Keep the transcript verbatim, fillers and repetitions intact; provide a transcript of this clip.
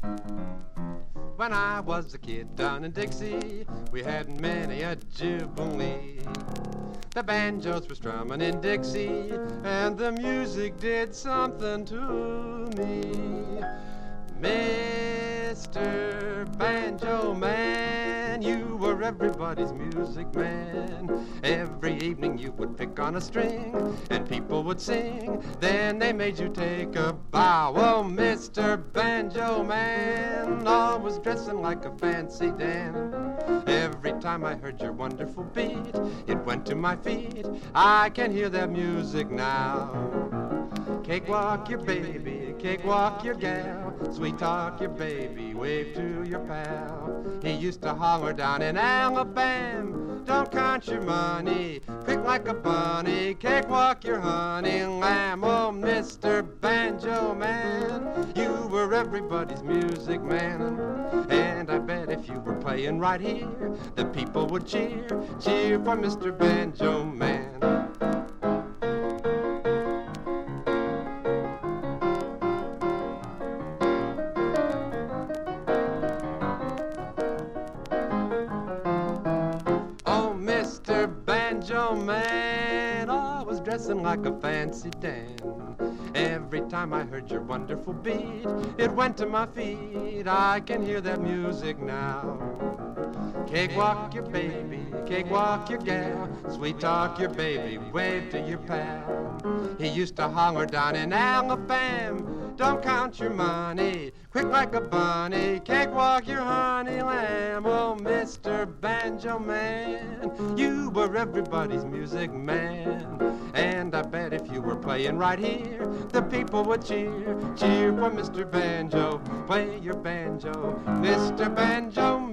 When I was a kid down in Dixie, we had many a jubilee. The banjos were strumming in Dixie, and the music did something to me. Mister Banjo Man, you were everybody's music man. Every evening you would pick on a string, and people would sing. Then they made you take a bow. Oh, Mister Banjo Man, always dressing like a fancy Dan. Every time I heard your wonderful beat, it went to my feet. I can hear that music now. Cakewalk your baby, cakewalk your gal, sweet talk your baby, wave to your pal. He used to holler down in Alabama, don't count your money, quick like a bunny, cakewalk your honey lamb. Oh, Mister Banjo Man, you were everybody's music man. And I bet if you were playing right here, the people would cheer, cheer for Mister Banjo Man. Mister Banjo Man, always dressing like a fancy Dan. Every time I heard your wonderful beat, it went to my feet. I can hear that music now. Cakewalk your baby, cakewalk your gal, sweet talk your baby, wave to your pal. He used to holler down in Alabama, don't count your money, quick like a bunny, cakewalk your honey lamb. Oh, Mister Banjo Man, you were everybody's music man. And I bet if you were playing right here, the people would cheer, cheer for Mister Banjo. Play your banjo, Mister Banjo Man.